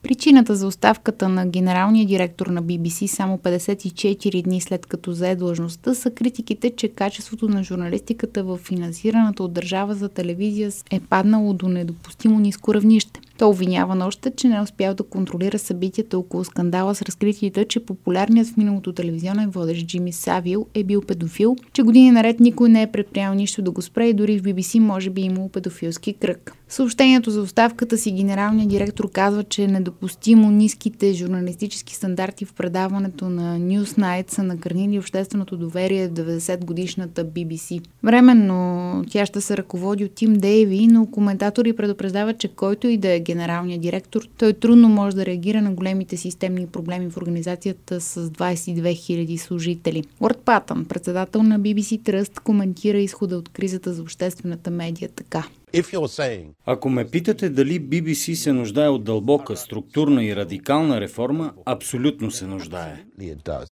Причината за оставката на генералния директор на BBC само 54 дни след като зае длъжността са критиките, че качеството на журналистиката в финансираната от държава за телевизия е паднало до недопустимо ниско равнище. Той обвинява още, че не е успял да контролира събитията около скандала с разкритията, че популярният в миналото телевизионен водещ Джими Савил е бил педофил, че години наред никой не е предприял нищо да го спре и дори в BBC може би имало педофилски кръг. В съобщението за оставката си генералният директор казва, че е недопустимо ниските журналистически стандарти в предаването на Newsnight са накърнили общественото доверие в 90-годишната BBC. Временно тя ще се ръководи от Тим Дейви, но коментатори предупреждават, че който и да е генералният директор, той трудно може да реагира на големите системни проблеми в организацията с 22 000 служители. Уорд Патън, председател на BBC Trust, коментира изхода от кризата за обществената медия така. Ако ме питате дали BBC се нуждае от дълбока, структурна и радикална реформа, абсолютно се нуждае.